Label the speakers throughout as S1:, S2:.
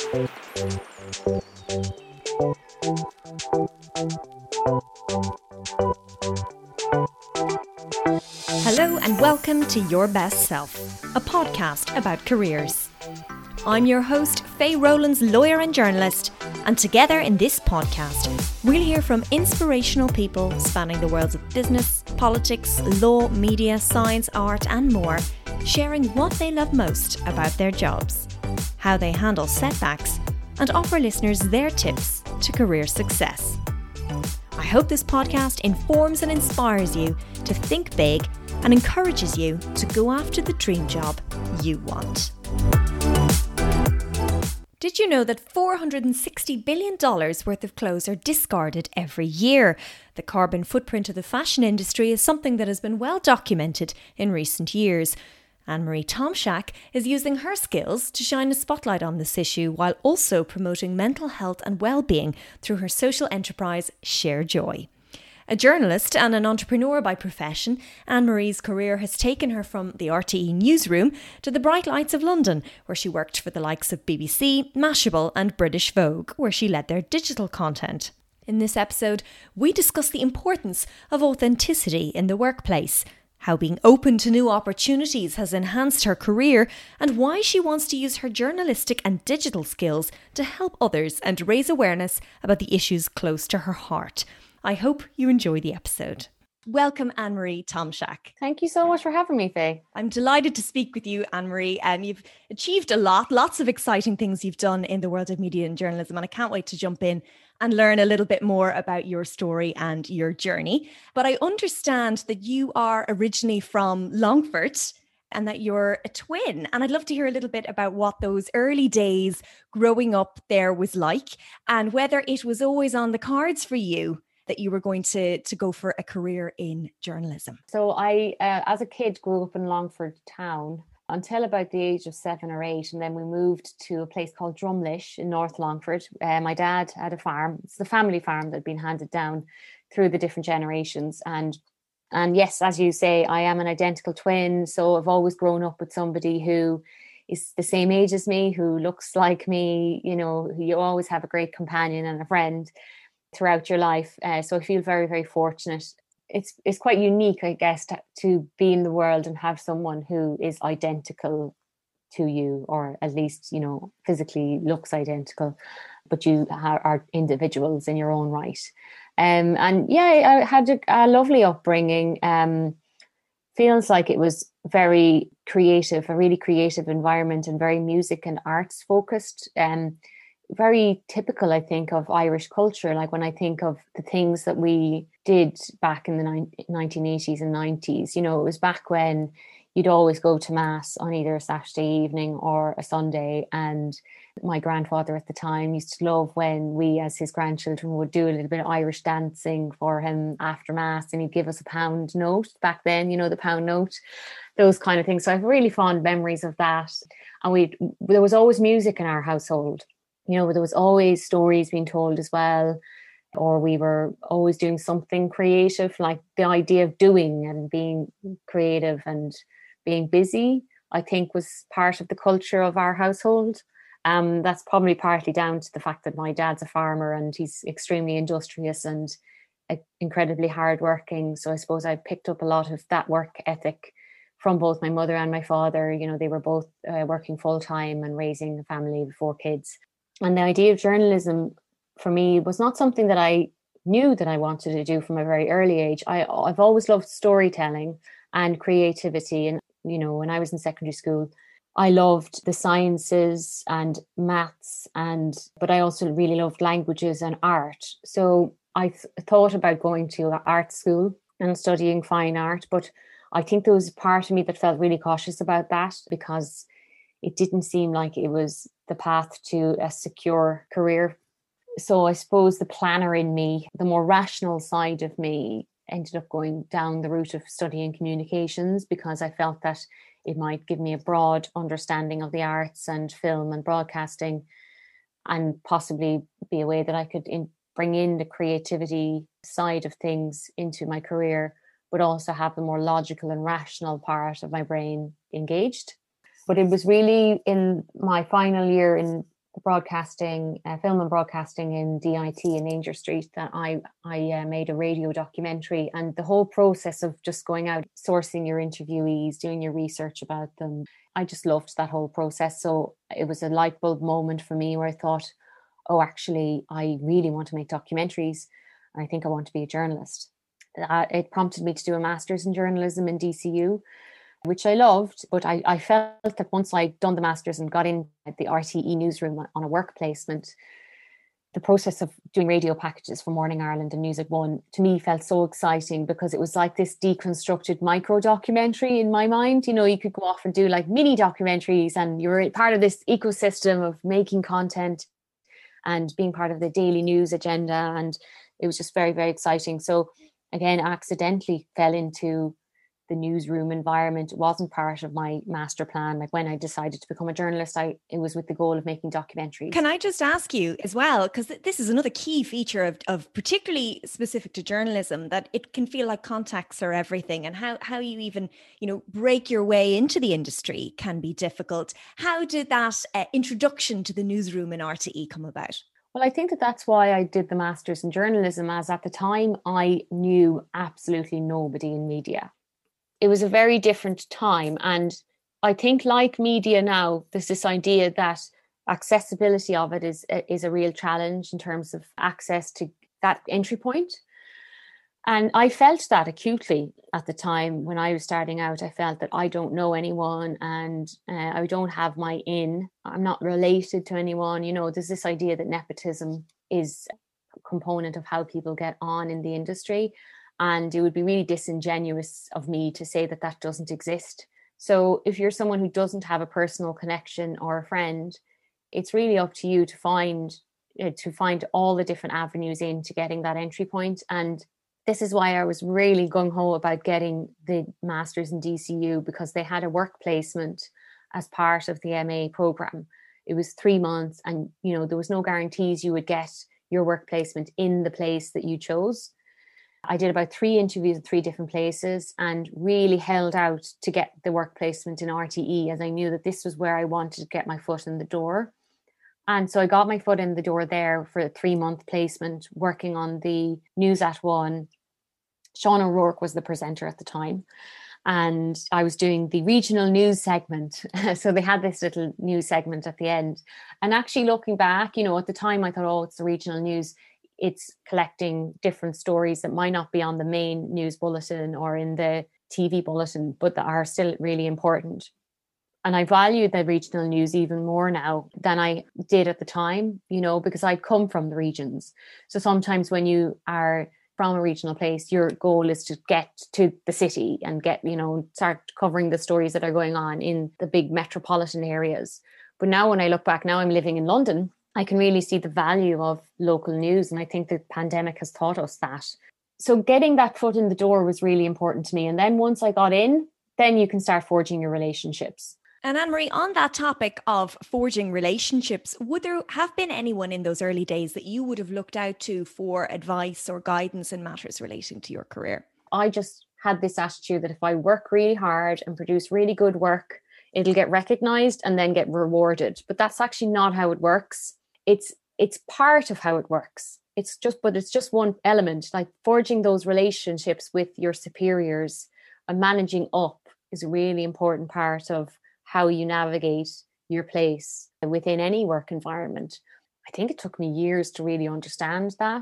S1: Hello and welcome to Your Best Self, a podcast about careers. I'm your host, Faye Rowlands, lawyer and journalist, and together in this podcast, we'll hear from inspirational people spanning the worlds of business, politics, law, media, science, art and more, sharing what they love most about their jobs, how they handle setbacks, and offer listeners their tips to career success. I hope this podcast informs and inspires you to think big and encourages you to go after the dream job you want. Did you know that $460 billion worth of clothes are discarded every year? The carbon footprint of the fashion industry is something that has been well documented in recent years. Anne-Marie Tomczak is using her skills to shine a spotlight on this issue while also promoting mental health and well-being through her social enterprise Share Joy. A journalist and an entrepreneur by profession, Anne-Marie's career has taken her from the RTE newsroom to the bright lights of London, where she worked for the likes of BBC, Mashable and British Vogue, where she led their digital content. In this episode, we discuss the importance of authenticity in the workplace, how being open to new opportunities has enhanced her career, and why she wants to use her journalistic and digital skills to help others and raise awareness about the issues close to her heart. I hope you enjoy the episode. Welcome, Anne-Marie Tomczak.
S2: Thank you so much for having me, Faye.
S1: I'm delighted to speak with you, Anne-Marie. You've achieved a lot, lots of exciting things you've done in the world of media and journalism, and I can't wait to jump in and learn a little bit more about your story and your journey. But I understand that you are originally from Longford and that you're a twin. And I'd love to hear a little bit about what those early days growing up there was like and whether it was always on the cards for you that you were going to go for a career in journalism.
S2: So I, as a kid, grew up in Longford town until about the age of 7 or 8. And then we moved to a place called Drumlish in North Longford. My dad had a farm. It's the family farm that had been handed down through the different generations. And yes, as you say, I am an identical twin. So I've always grown up with somebody who is the same age as me, who looks like me, you know, you always have a great companion and a friend throughout your life. So I feel very, very fortunate. It's quite unique, I guess, to be in the world and have someone who is identical to you, or at least, you know, physically looks identical, but you are individuals in your own right. And yeah, I had a lovely upbringing. Feels like it was very creative, a really creative environment and very music and arts focused. Very typical, I think, of Irish culture. Like when I think of the things that we did back in the 1980s and 90s, you know, it was back when you'd always go to mass on either a Saturday evening or a Sunday. And my grandfather at the time used to love when we, as his grandchildren, would do a little bit of Irish dancing for him after mass, and he'd give us a £1 note back then, you know, the £1 note, those kind of things. So I have really fond memories of that. And there was always music in our household. You know, there was always stories being told as well, or we were always doing something creative, like the idea of doing and being creative and being busy, I think was part of the culture of our household. That's probably partly down to the fact that my dad's a farmer and he's extremely industrious and incredibly hardworking. So I suppose I picked up a lot of that work ethic from both my mother and my father. You know, they were both working full time and raising a family with 4 kids. And the idea of journalism for me was not something that I knew that I wanted to do from a very early age. I've always loved storytelling and creativity. And, you know, when I was in secondary school, I loved the sciences and maths, but I also really loved languages and art. So I thought about going to art school and studying fine art. But I think there was a part of me that felt really cautious about that because it didn't seem like it was the path to a secure career. So I suppose the planner in me, the more rational side of me, ended up going down the route of studying communications because I felt that it might give me a broad understanding of the arts and film and broadcasting, and possibly be a way that I could bring in the creativity side of things into my career, but also have the more logical and rational part of my brain engaged. But it was really in my final year in broadcasting, film and broadcasting in DIT in Ainger Street, that I made a radio documentary, and the whole process of just going out, sourcing your interviewees, doing your research about them. I just loved that whole process. So it was a light bulb moment for me where I thought, oh, actually, I really want to make documentaries. And I think I want to be a journalist. It prompted me to do a master's in journalism in DCU, which I loved. But I felt that once I'd done the master's and got in at the RTE newsroom on a work placement, the process of doing radio packages for Morning Ireland and News at One, to me, felt so exciting, because it was like this deconstructed micro documentary in my mind. You know, you could go off and do like mini documentaries, and you're part of this ecosystem of making content and being part of the daily news agenda. And it was just very, very exciting. So again, accidentally fell into the newsroom environment. It wasn't part of my master plan. Like when I decided to become a journalist, it was with the goal of making documentaries.
S1: Can I just ask you as well, because this is another key feature of particularly specific to journalism, that it can feel like contacts are everything, and how you even, break your way into the industry can be difficult. How did that introduction to the newsroom in RTE come about?
S2: Well, I think that's why I did the master's in journalism, as at the time I knew absolutely nobody in media. It was a very different time. And I think, like media now, there's this idea that accessibility of it is a real challenge in terms of access to that entry point. And I felt that acutely at the time when I was starting out. I felt that I don't know anyone, and I don't have my in. I'm not related to anyone. There's this idea that nepotism is a component of how people get on in the industry. And it would be really disingenuous of me to say that that doesn't exist. So if you're someone who doesn't have a personal connection or a friend, it's really up to you to find all the different avenues into getting that entry point. And this is why I was really gung-ho about getting the master's in DCU, because they had a work placement as part of the MA program. It was 3 months, and there was no guarantees you would get your work placement in the place that you chose. I did about 3 interviews at 3 different places, and really held out to get the work placement in RTE, as I knew that this was where I wanted to get my foot in the door. And so I got my foot in the door there for a 3-month placement, working on the News at One. Sean O'Rourke was the presenter at the time, and I was doing the regional news segment. So they had this little news segment at the end. And actually looking back, at the time I thought, oh, it's the regional news. It's collecting different stories that might not be on the main news bulletin or in the TV bulletin, but that are still really important. And I value the regional news even more now than I did at the time, because I'd come from the regions. So sometimes when you are from a regional place, your goal is to get to the city and start covering the stories that are going on in the big metropolitan areas. But now when I look back, now I'm living in London, I can really see the value of local news. And I think the pandemic has taught us that. So getting that foot in the door was really important to me. And then once I got in, then you can start forging your relationships.
S1: And Anne-Marie, on that topic of forging relationships, would there have been anyone in those early days that you would have looked out to for advice or guidance in matters relating to your career?
S2: I just had this attitude that if I work really hard and produce really good work, it'll get recognized and then get rewarded. But that's actually not how it works. It's part of how it works. It's just one element. Like forging those relationships with your superiors and managing up is a really important part of how you navigate your place within any work environment. I think it took me years to really understand that.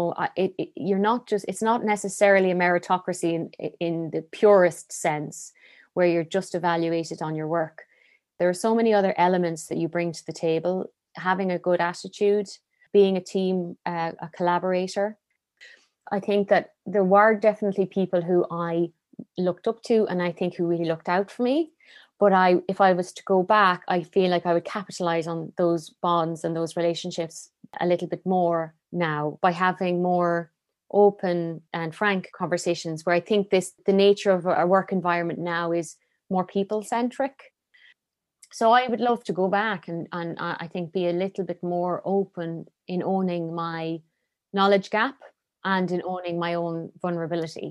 S2: It's not necessarily a meritocracy in the purest sense, where you're just evaluated on your work. There are so many other elements that you bring to the table. Having a good attitude, being a team, a collaborator. I think that there were definitely people who I looked up to, and I think who really looked out for me. But if I was to go back, I feel like I would capitalize on those bonds and those relationships a little bit more now by having more open and frank conversations, where I think the nature of our work environment now is more people-centric. So I would love to go back and I think be a little bit more open in owning my knowledge gap and in owning my own vulnerability.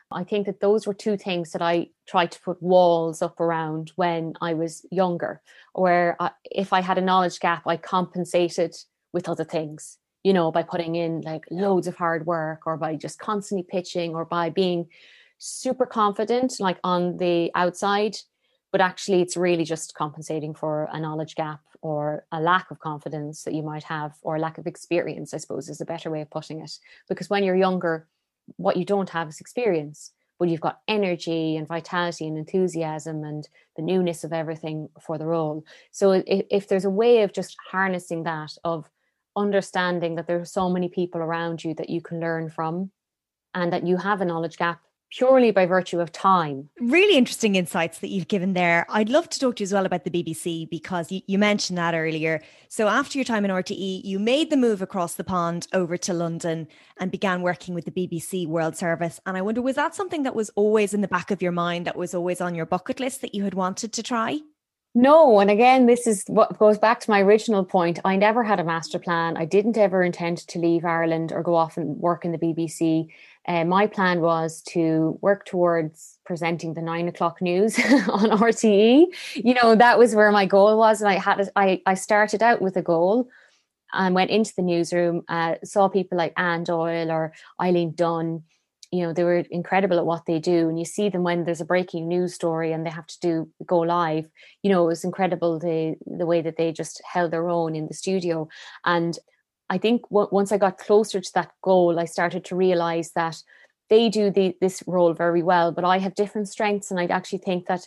S2: I think that those were two things that I tried to put walls up around when I was younger, where if I had a knowledge gap, I compensated with other things, by putting in like loads of hard work, or by just constantly pitching, or by being super confident, like on the outside. But actually, it's really just compensating for a knowledge gap or a lack of confidence that you might have, or a lack of experience, I suppose, is a better way of putting it. Because when you're younger, what you don't have is experience, but you've got energy and vitality and enthusiasm and the newness of everything for the role. So if there's a way of just harnessing that, of understanding that there are so many people around you that you can learn from, and that you have a knowledge gap purely by virtue of time.
S1: Really interesting insights that you've given there. I'd love to talk to you as well about the BBC, because you mentioned that earlier. So after your time in RTE, you made the move across the pond over to London and began working with the BBC World Service. And I wonder, was that something that was always in the back of your mind, that was always on your bucket list, that you had wanted to try?
S2: No, and again, this is what goes back to my original point. I never had a master plan. I didn't ever intend to leave Ireland or go off and work in the BBC. My plan was to work towards presenting the 9 o'clock news on RTE. That was where my goal was. And I started out with a goal and went into the newsroom, saw people like Anne Doyle or Eileen Dunn. They were incredible at what they do. And you see them when there's a breaking news story and they have to go live. It was incredible the way that they just held their own in the studio. And I think once I got closer to that goal, I started to realize that they do this role very well, but I have different strengths. And I actually think that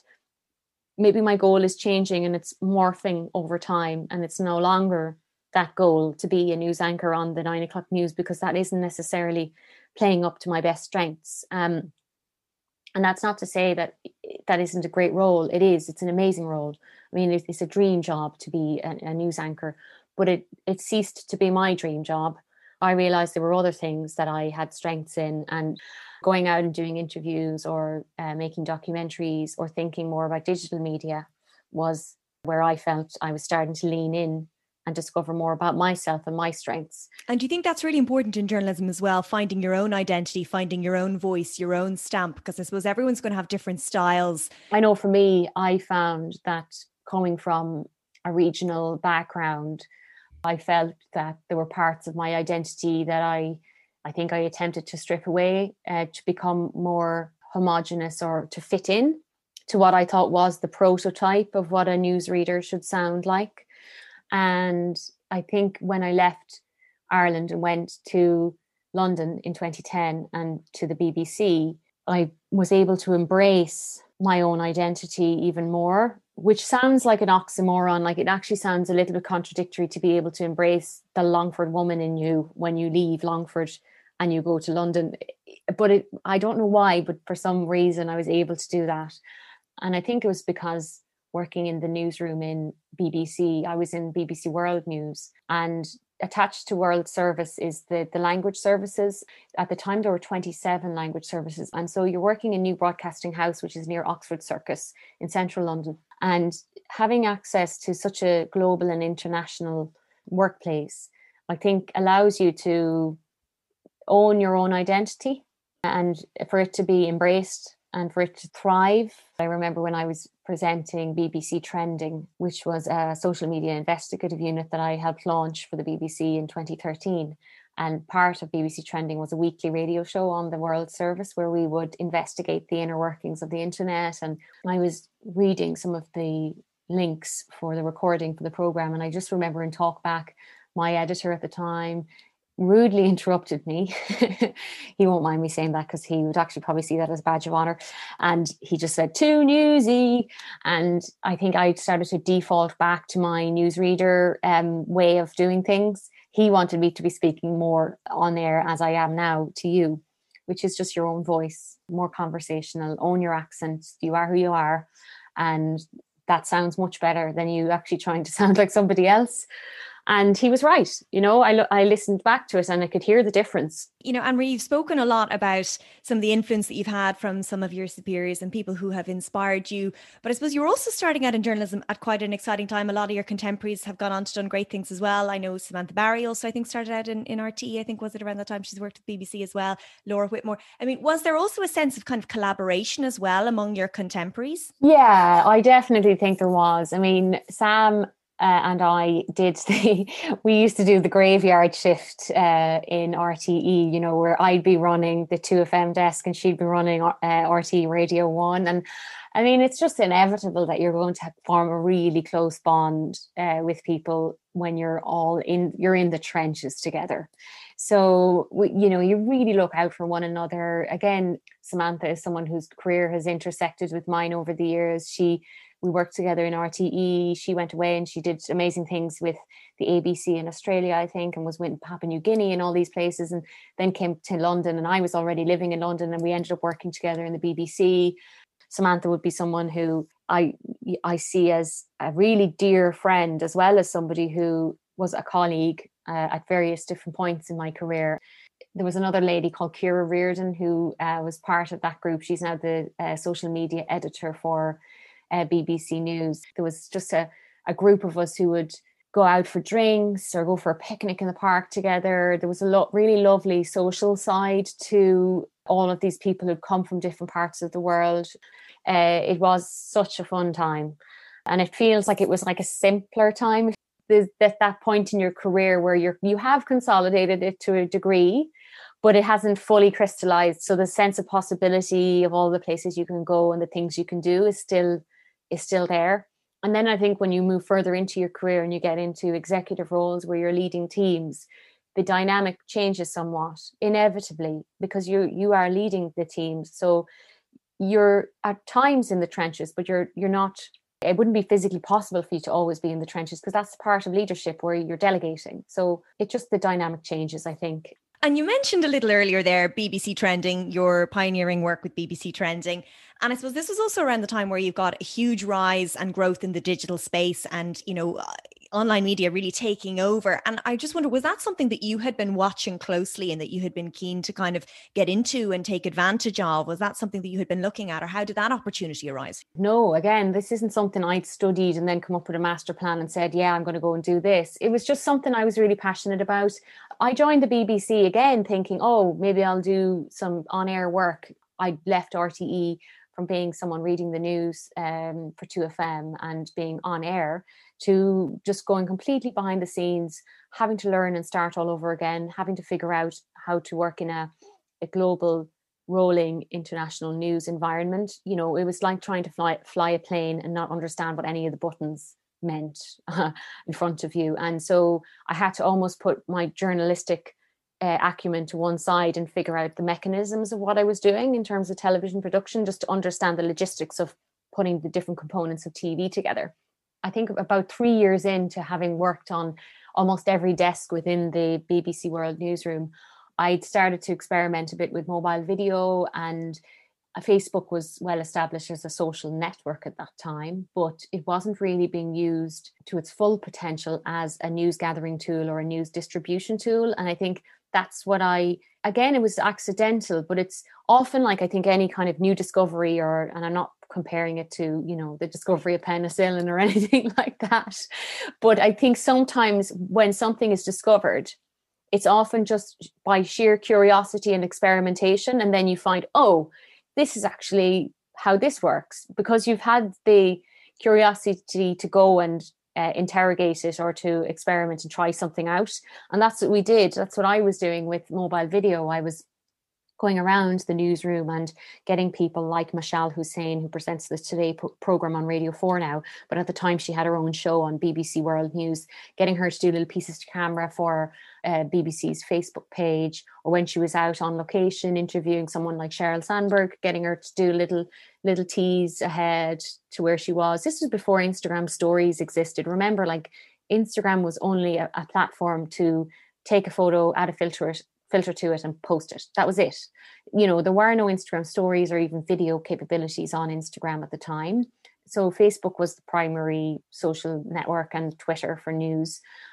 S2: maybe my goal is changing and it's morphing over time. And it's no longer that goal to be a news anchor on the 9 o'clock news, because that isn't necessarily playing up to my best strengths. And that's not to say that that isn't a great role. It is. It's an amazing role. I mean, it's a dream job to be a news anchor, but it ceased to be my dream job. I realized there were other things that I had strengths in, and going out and doing interviews or making documentaries or thinking more about digital media was where I felt I was starting to lean in and discover more about myself and my strengths.
S1: And do you think that's really important in journalism as well, finding your own identity, finding your own voice, your own stamp? Because I suppose everyone's going to have different styles.
S2: I know for me, I found that coming from a regional background, I felt that there were parts of my identity that I think I attempted to strip away to become more homogenous, or to fit in to what I thought was the prototype of what a newsreader should sound like. And I think when I left Ireland and went to London in 2010 and to the BBC, I was able to embrace my own identity even more, which sounds like an oxymoron. Like, it actually sounds a little bit contradictory to be able to embrace the Longford woman in you when you leave Longford and you go to London. But I don't know why, but for some reason I was able to do that. And I think it was because working in the newsroom in BBC, I was in BBC World News, and attached to World Service is the language services. At the time, there were 27 language services. And so you're working in New Broadcasting House, which is near Oxford Circus in central London. And having access to such a global and international workplace, I think allows you to own your own identity and for it to be embraced and for it to thrive. I remember when I was presenting BBC Trending, which was a social media investigative unit that I helped launch for the BBC in 2013. And part of BBC Trending was a weekly radio show on the World Service where we would investigate the inner workings of the internet. And I was reading some of the links for the recording for the programme. And I just remember in Talkback, my editor at the time rudely interrupted me. He won't mind me saying that because he would actually probably see that as a badge of honor. And he just said, "Too newsy." And I think I started to default back to my newsreader way of doing things. He wanted me to be speaking more on air as I am now to you, which is just your own voice, more conversational, own your accent. You are who you are. And that sounds much better than you actually trying to sound like somebody else. And he was right. I listened back to it and I could hear the difference.
S1: Anne-Marie, you've spoken a lot about some of the influence that you've had from some of your superiors and people who have inspired you. But I suppose you're also starting out in journalism at quite an exciting time. A lot of your contemporaries have gone on to done great things as well. I know Samantha Barry also, I think, started out in RTE. I think, was it around that time? She's worked with BBC as well. Laura Whitmore. I mean, was there also a sense of kind of collaboration as well among your contemporaries?
S2: Yeah, I definitely think there was. I mean, Sam and I we used to do the graveyard shift in RTE, where I'd be running the 2FM desk and she'd be running RTE Radio 1. And I mean, it's just inevitable that you're going to form a really close bond with people when you're in the trenches together. So, you really look out for one another. Again, Samantha is someone whose career has intersected with mine over the years. We worked together in RTE. She went away and she did amazing things with the ABC in Australia, I think, and was with Papua New Guinea and all these places, and then came to London, and I was already living in London, and we ended up working together in the BBC. Samantha would be someone who I see as a really dear friend, as well as somebody who was a colleague at various different points in my career. There was another lady called Ciara Reardon who was part of that group. She's now the social media editor for BBC News. There was just a group of us who would go out for drinks or go for a picnic in the park together. There was a really lovely social side to all of these people who'd come from different parts of the world. It was such a fun time. And it feels like it was like a simpler time. There's that point in your career where you have consolidated it to a degree, but it hasn't fully crystallized. So the sense of possibility of all the places you can go and the things you can do is still there. And then I think when you move further into your career and you get into executive roles where you're leading teams, the dynamic changes somewhat, inevitably, because you are leading the teams. So you're at times in the trenches, but you're not. It wouldn't be physically possible for you to always be in the trenches, because that's part of leadership where you're delegating. So the dynamic changes, I think.
S1: And you mentioned a little earlier there, BBC Trending, your pioneering work with BBC Trending. And I suppose this was also around the time where you've got a huge rise and growth in the digital space and, online media really taking over. And I just wonder, was that something that you had been watching closely and that you had been keen to kind of get into and take advantage of? Was that something that you had been looking at, or how did that opportunity arise?
S2: No, again, this isn't something I'd studied and then come up with a master plan and said, yeah, I'm going to go and do this. It was just something I was really passionate about. I joined the BBC again thinking, oh, maybe I'll do some on-air work. I left RTE from being someone reading the news for 2FM and being on air to just going completely behind the scenes, having to learn and start all over again, having to figure out how to work in a global rolling international news environment. It was like trying to fly a plane and not understand what any of the buttons meant in front of you. And so I had to almost put my journalistic acumen to one side and figure out the mechanisms of what I was doing in terms of television production, just to understand the logistics of putting the different components of TV together. I think about 3 years into having worked on almost every desk within the BBC World newsroom, I'd started to experiment a bit with mobile video, and Facebook was well established as a social network at that time, but it wasn't really being used to its full potential as a news gathering tool or a news distribution tool. And I think that's what again, it was accidental, but it's often like, I think any kind of new discovery, and I'm not comparing it to, the discovery of penicillin or anything like that. But I think sometimes when something is discovered, it's often just by sheer curiosity and experimentation. And then you find, oh, this is actually how this works, because you've had the curiosity to go and interrogate it or to experiment and try something out. And that's what we did. That's what I was doing with mobile video. I was going around the newsroom and getting people like Mashal Hussain, who presents the Today programme on Radio 4 now, but at the time she had her own show on BBC World News, getting her to do little pieces to camera for BBC's Facebook page, or when she was out on location interviewing someone like Sheryl Sandberg, getting her to do little tease ahead to where she was. This was before Instagram stories existed. Remember, like, Instagram was only a platform to take a photo, add a filter to it and post it. That was it. There were no Instagram stories or even video capabilities on Instagram at the time. So Facebook was the primary social network, and Twitter for news.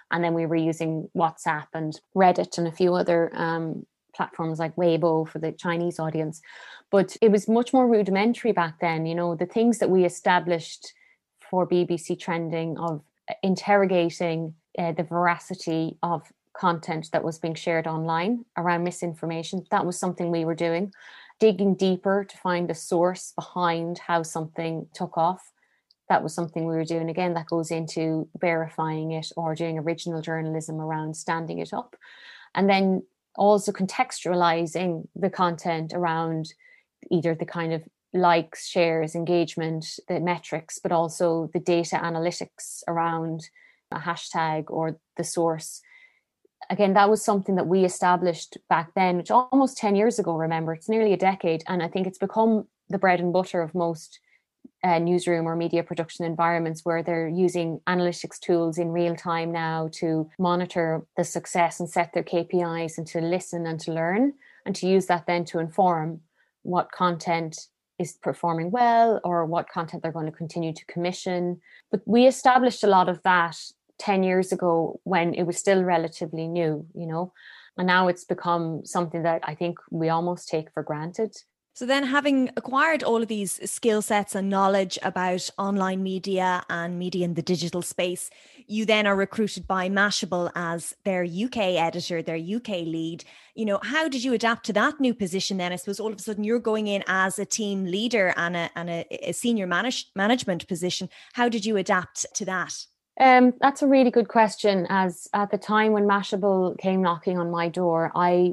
S2: And then we were using WhatsApp and Reddit and a few other platforms like Weibo for the Chinese audience. But it was much more rudimentary back then. You know, the things that we established for BBC Trending of interrogating the veracity of content that was being shared online around misinformation, that was something we were doing. Digging deeper to find the source behind how something took off, that was something we were doing. Again, that goes into verifying it or doing original journalism around standing it up. And then also contextualizing the content around either the kind of likes, shares, engagement, the metrics, but also the data analytics around a hashtag or the source. Again, that was something that we established back then, which almost 10 years ago, remember, it's nearly a decade. And I think it's become the bread and butter of most newsroom or media production environments, where they're using analytics tools in real time now to monitor the success and set their KPIs and to listen and to learn and to use that then to inform what content is performing well or what content they're going to continue to commission. But we established a lot of that 10 years ago when it was still relatively new, you know, and now it's become something that I think we almost take for granted.
S1: So then, having acquired all of these skill sets and knowledge about online media and media in the digital space, you then are recruited by Mashable as their UK editor, their UK lead. You know, how did you adapt to that new position then? I suppose all of a sudden you're going in as a team leader and a senior management position. How did you adapt to that?
S2: That's a really good question. As at the time when Mashable came knocking on my door, I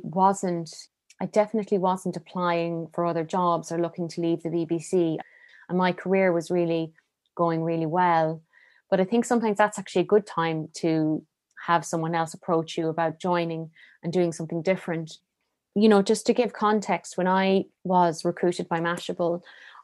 S2: definitely wasn't applying for other jobs or looking to leave the BBC. And my career was really going really well. But I think sometimes that's actually a good time to have someone else approach you about joining and doing something different. You know, just to give context, when I was recruited by Mashable,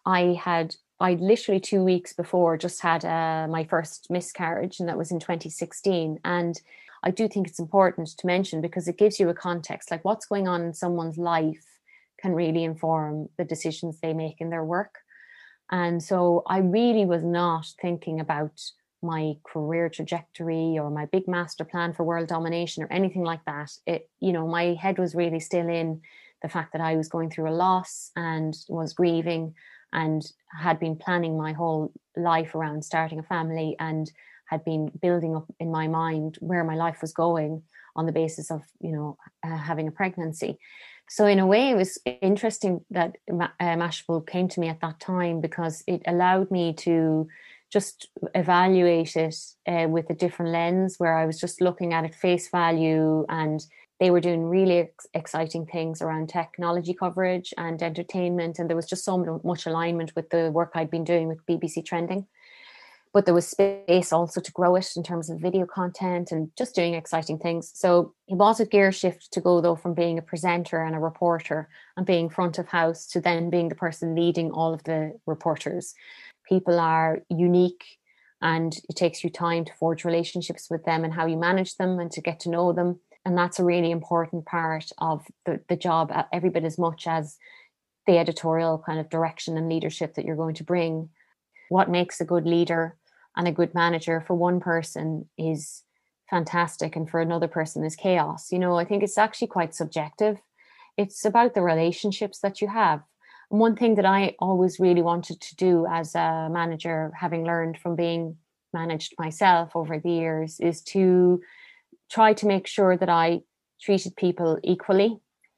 S2: I literally 2 weeks before just had my first miscarriage, and that was in 2016. And I do think it's important to mention because it gives you a context, like what's going on in someone's life can really inform the decisions they make in their work. And so I really was not thinking about my career trajectory or my big master plan for world domination or anything like that. My head was really still in the fact that I was going through a loss and was grieving and had been planning my whole life around starting a family and had been building up in my mind where my life was going on the basis of, having a pregnancy. So in a way, it was interesting that Mashable came to me at that time because it allowed me to just evaluate it with a different lens, where I was just looking at it face value, and they were doing really exciting things around technology coverage and entertainment. And there was just so much alignment with the work I'd been doing with BBC Trending. But there was space also to grow it in terms of video content and just doing exciting things. So it was a gear shift to go, though, from being a presenter and a reporter and being front of house to then being the person leading all of the reporters. People are unique, and it takes you time to forge relationships with them and how you manage them and to get to know them. And that's a really important part of the job, every bit as much as the editorial kind of direction and leadership that you're going to bring. What makes a good leader and a good manager for one person is fantastic, and for another person is chaos. I think it's actually quite subjective. It's about the relationships that you have. And one thing that I always really wanted to do as a manager, having learned from being managed myself over the years, is to try to make sure that I treated people equally,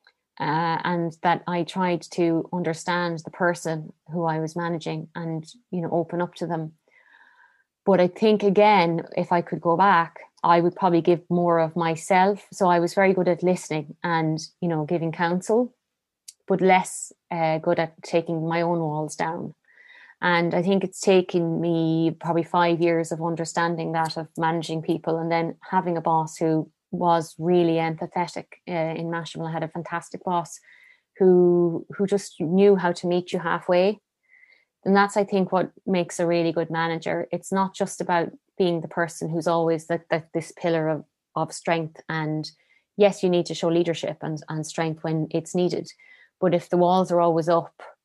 S2: and that I tried to understand the person who I was managing and, open up to them. But I think, again, if I could go back, I would probably give more of myself. So I was very good at listening and, giving counsel, but less good at taking my own walls down. And I think it's taken me probably 5 years of understanding that, of managing people, and then having a boss who was really empathetic in Mashable. I had a fantastic boss who just knew how to meet you halfway. And that's, I think, what makes a really good manager. It's not just about being the person who's always this pillar of strength. And yes, you need to show leadership and strength when it's needed. But if the walls are always up,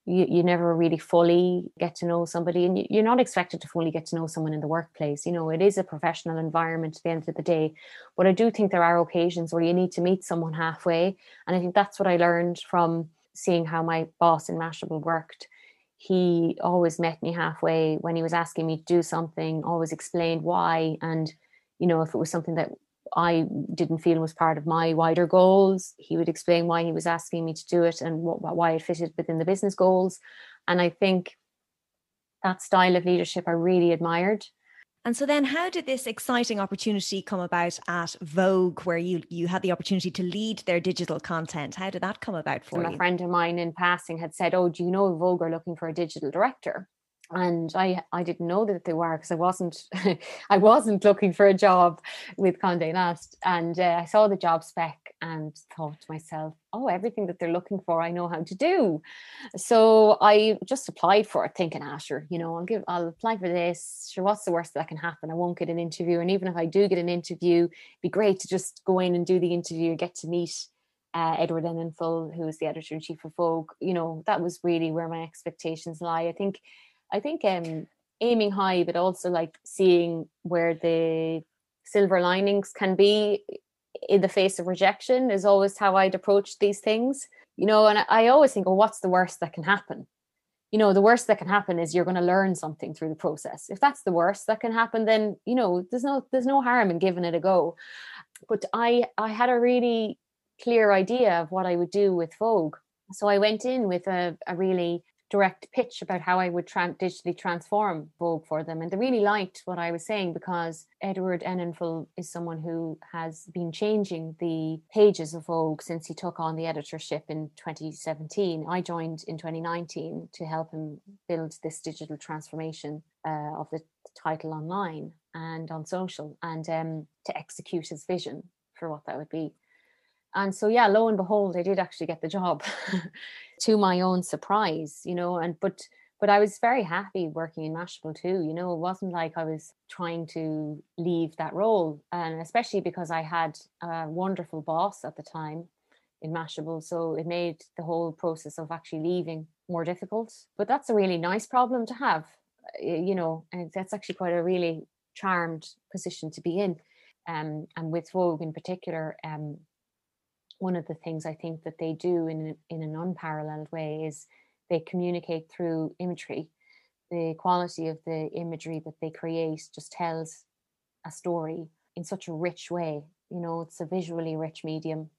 S2: you never really fully get to know somebody, and you're not expected to fully get to know someone in the workplace. It is a professional environment at the end of the day. But I do think there are occasions where you need to meet someone halfway. And I think that's what I learned from seeing how my boss in Mashable worked. He always met me halfway when he was asking me to do something, always explained why. And, if it was something that I didn't feel was part of my wider goals, he would explain why he was asking me to do it and why it fitted within the business goals. And I think that style of leadership I really admired.
S1: And so then how did this exciting opportunity come about at Vogue, where you had the opportunity to lead their digital content? How did that come about for you?
S2: A friend of mine in passing had said, "Oh, do you know Vogue are looking for a digital director?" And I didn't know that they were, because I wasn't looking for a job with Condé Nast. And I saw the job spec and thought to myself, oh, everything that they're looking for, I know how to do. So I just applied for it, thinking, sure, I'll apply for this. Sure, what's the worst that can happen? I won't get an interview. And even if I do get an interview, it'd be great to just go in and do the interview and get to meet Edward Enninful, who is the editor-in-chief of Vogue. That was really where my expectations lie. I think aiming high, but also like seeing where the silver linings can be in the face of rejection is always how I'd approach these things. And I always think, what's the worst that can happen? The worst that can happen is you're going to learn something through the process. If that's the worst that can happen, then, there's no harm in giving it a go. But I had a really clear idea of what I would do with Vogue. So I went in with a really direct pitch about how I would digitally transform Vogue for them. And they really liked what I was saying, because Edward Enninful is someone who has been changing the pages of Vogue since he took on the editorship in 2017. I joined in 2019 to help him build this digital transformation of the title online and on social, and to execute his vision for what that would be. And so, lo and behold, I did actually get the job to my own surprise, but I was very happy working in Mashable too. It wasn't like I was trying to leave that role, and especially because I had a wonderful boss at the time in Mashable. So it made the whole process of actually leaving more difficult. But that's a really nice problem to have, and that's actually quite a really charmed position to be in. And with Vogue in particular, one of the things I think that they do in an unparalleled way is they communicate through imagery. The quality of the imagery that they create just tells a story in such a rich way. It's a visually rich medium.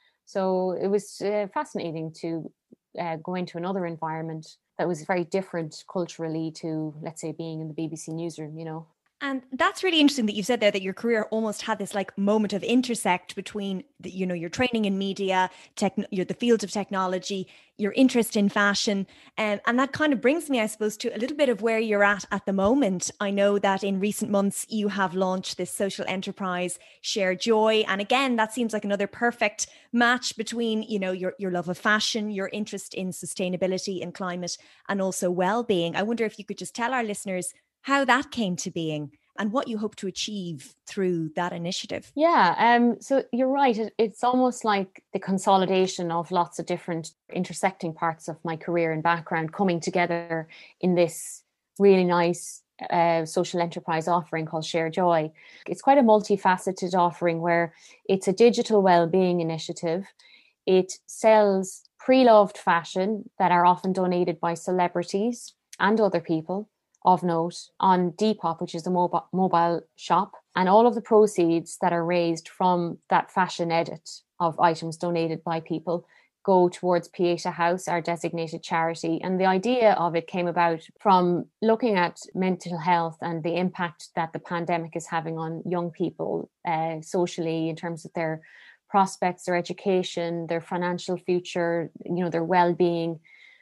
S2: So it was fascinating to go into another environment that was very different culturally to, let's say, being in the BBC newsroom,
S1: And that's really interesting that you said there that your career almost had this like moment of intersect between your training in media, the field of technology, your interest in fashion. And that kind of brings me, I suppose, to a little bit of where you're at the moment. I know that in recent months, you have launched this social enterprise, Share Joy. And again, that seems like another perfect match between, your love of fashion, your interest in sustainability and climate, and also well-being. I wonder if you could just tell our listeners how that came to being and what you hope to achieve through that initiative.
S2: Yeah, so you're right. It's almost like the consolidation of lots of different intersecting parts of my career and background coming together in this really nice social enterprise offering called Share Joy. It's quite a multifaceted offering where it's a digital well-being initiative. It sells pre-loved fashion that are often donated by celebrities and other people of note on Depop, which is a mobile shop, and all of the proceeds that are raised from that fashion edit of items donated by people go towards Pieta House, our designated charity. And the idea of it came about from looking at mental health and the impact that the pandemic is having on young people socially, in terms of their prospects, their education, their financial future, their well-being,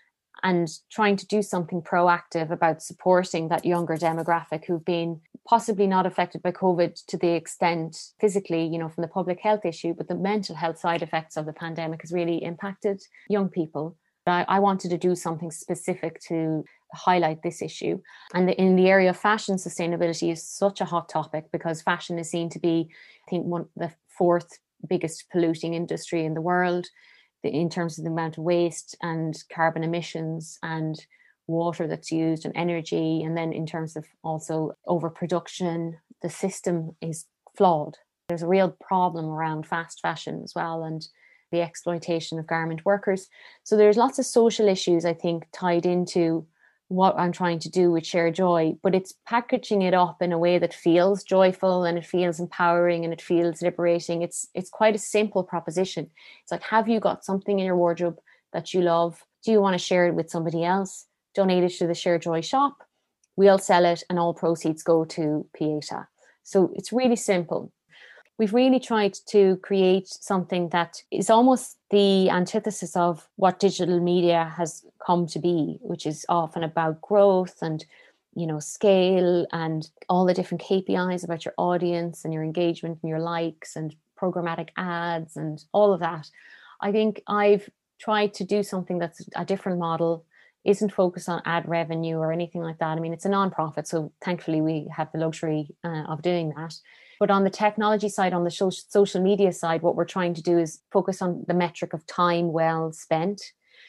S2: and trying to do something proactive about supporting that younger demographic who've been possibly not affected by COVID to the extent physically, from the public health issue, but the mental health side effects of the pandemic has really impacted young people. I wanted to do something specific to highlight this issue. And in the area of fashion, sustainability is such a hot topic because fashion is seen to be, I think, the fourth biggest polluting industry in the world. in terms of the amount of waste and carbon emissions and water that's used and energy. And then in terms of also overproduction, the system is flawed. There's a real problem around fast fashion as well, and the exploitation of garment workers. So there's lots of social issues, I think, tied into what I'm trying to do with Share Joy, but it's packaging it up in a way that feels joyful and it feels empowering and it feels liberating. It's quite a simple proposition. It's like, have you got something in your wardrobe that you love? Do you want to share it with somebody else? Donate it to the Share Joy shop. We'll sell it and all proceeds go to Pieta. So it's really simple. We've really tried to create something that is almost the antithesis of what digital media has come to be, which is often about growth and, scale and all the different KPIs about your audience and your engagement and your likes and programmatic ads and all of that. I think I've tried to do something that's a different model, isn't focused on ad revenue or anything like that. I mean, it's a non-profit, so thankfully we have the luxury of doing that. But on the technology side, on the social media side, what we're trying to do is focus on the metric of time well spent.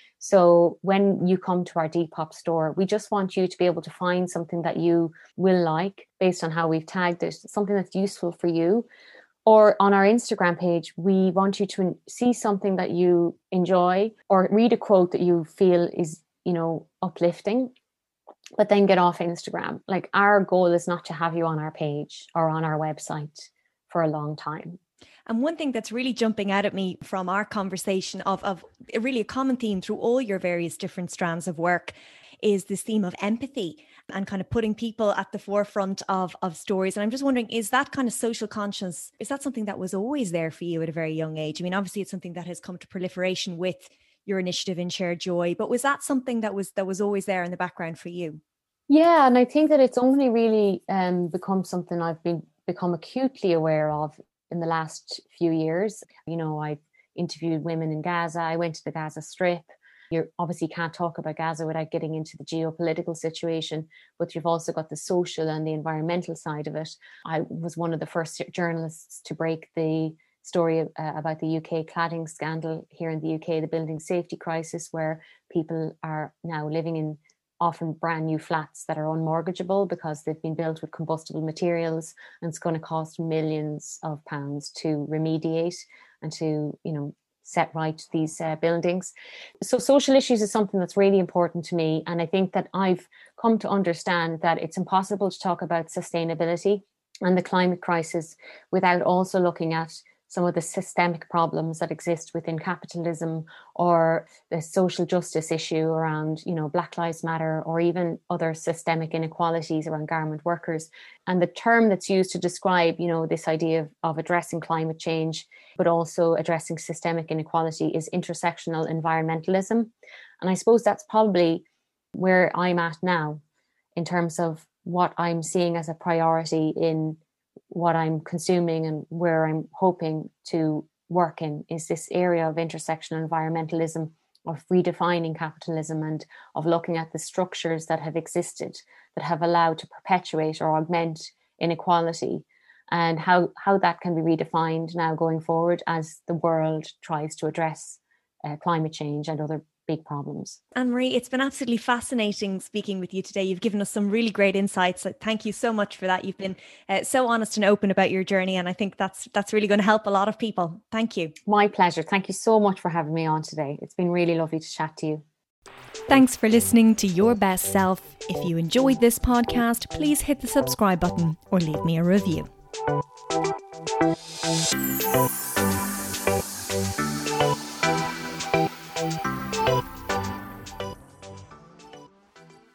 S2: So when you come to our Depop store, we just want you to be able to find something that you will like based on how we've tagged it, something that's useful for you. Or on our Instagram page, we want you to see something that you enjoy or read a quote that you feel is, uplifting, but then get off Instagram. Like, our goal is not to have you on our page or on our website for a long time.
S1: And one thing that's really jumping out at me from our conversation of really a common theme through all your various different strands of work is this theme of empathy and kind of putting people at the forefront of stories. And I'm just wondering, is that kind of social conscience, is that something that was always there for you at a very young age? I mean, obviously it's something that has come to proliferation with your initiative in Share Joy, but was that something that was always there in the background for you?
S2: Yeah, and I think that it's only really become something I've become acutely aware of in the last few years. I've interviewed women in Gaza. I went to the Gaza Strip. You obviously can't talk about Gaza without getting into the geopolitical situation, but you've also got the social and the environmental side of it. I was one of the first journalists to break the story about the UK cladding scandal here in the UK, the building safety crisis, where people are now living in often brand new flats that are unmortgageable because they've been built with combustible materials, and it's going to cost millions of pounds to remediate and to, set right these buildings. So social issues is something that's really important to me. And I think that I've come to understand that it's impossible to talk about sustainability and the climate crisis without also looking at some of the systemic problems that exist within capitalism, or the social justice issue around, Black Lives Matter, or even other systemic inequalities around garment workers. And the term that's used to describe, this idea of addressing climate change, but also addressing systemic inequality, is intersectional environmentalism. And I suppose that's probably where I'm at now in terms of what I'm seeing as a priority in what I'm consuming and where I'm hoping to work in, is this area of intersectional environmentalism, of redefining capitalism, and of looking at the structures that have existed that have allowed to perpetuate or augment inequality, and how that can be redefined now going forward as the world tries to address climate change and other big problems.
S1: Anne-Marie, it's been absolutely fascinating speaking with you today. You've given us some really great insights. So thank you so much for that. You've been so honest and open about your journey, and I think that's really going to help a lot of people. Thank you.
S2: My pleasure. Thank you so much for having me on today. It's been really lovely to chat to you.
S1: Thanks for listening to Your Best Self. If you enjoyed this podcast, please hit the subscribe button or leave me a review.